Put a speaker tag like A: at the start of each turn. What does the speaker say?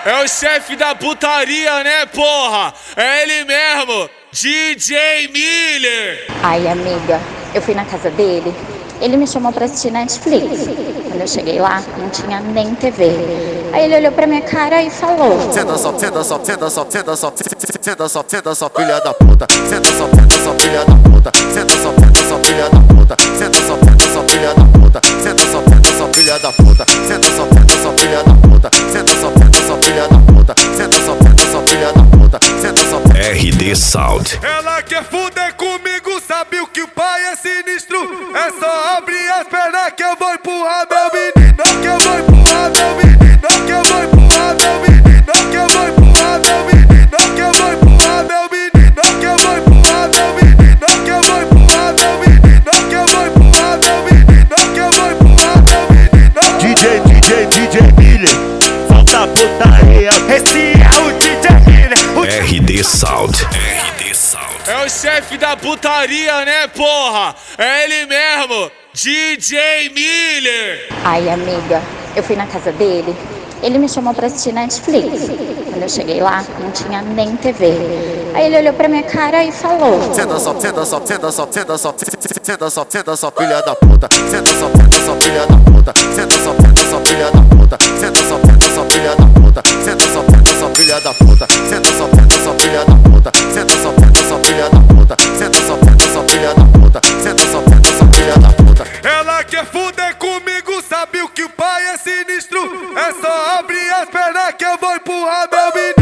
A: É o chefe da putaria, né, porra? É ele mesmo, DJ Miller.
B: Ai, amiga, eu fui na casa dele. Ele me chamou pra assistir Netflix. Quando eu cheguei lá, não tinha nem TV. Aí ele olhou pra minha cara e falou:
C: Senta só, senta só, senta só, senta só, senta só, senta só, filha da puta. Senta só, filha da puta. Senta só, filha da puta. Senta só, filha da puta. Senta só, filha da puta. Senta só, filha da puta. Senta só, filha da puta. Senta só, filha da puta. Senta só.
D: RD Sound.
E: Ela quer fuder comigo, sabe o que o pai é sinistro? É só abrir as pernas que eu vou empurrar meu menino, que eu vou empurrar meu menino, que eu vou empurrar meu menino, que eu vou empurrar meu menino, que eu vou empurrar meu menino, que eu vou empurrar meu menino, que eu vou empurrar meu menino, que eu vou empurrar meu menino, que eu vou empurrar meu menino.
F: DJ Miller, solta a putaria. Esse é o DJ Miller.
D: RD Sound. RD Sound.
A: É o chefe da putaria, né, porra? É ele mesmo, DJ Miller.
B: ai, amiga, eu fui na casa dele. Ele me chamou pra assistir Netflix. Quando eu cheguei lá, não tinha nem TV. Aí ele olhou pra minha cara e falou:
C: Senta só, senta só, senta só, senta só, senta só, senta só, filha da puta. Senta só, filha da puta. Senta só, filha da puta. Senta só, filha da puta. Senta só, filha da puta. Senta só, filha da puta. Senta só, filha da puta. Senta só, filha da puta. Senta só, filha da puta.
E: Ela quer fuder comigo, sabe o que o pai é sinistro? É só abrir as pernas que eu vou empurrar meu menino.